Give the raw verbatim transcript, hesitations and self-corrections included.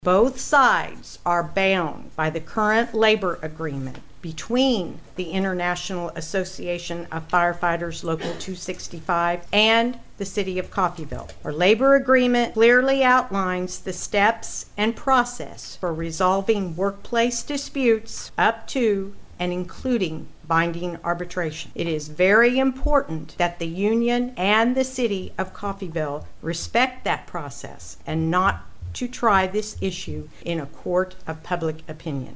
Both sides are bound by the current labor agreement between the International Association of Firefighters Local two sixty-five and the City of Coffeyville. Our labor agreement clearly outlines the steps and process for resolving workplace disputes up to and including binding arbitration. It is very important that the union and the City of Coffeyville respect that process and not to try this issue in a court of public opinion.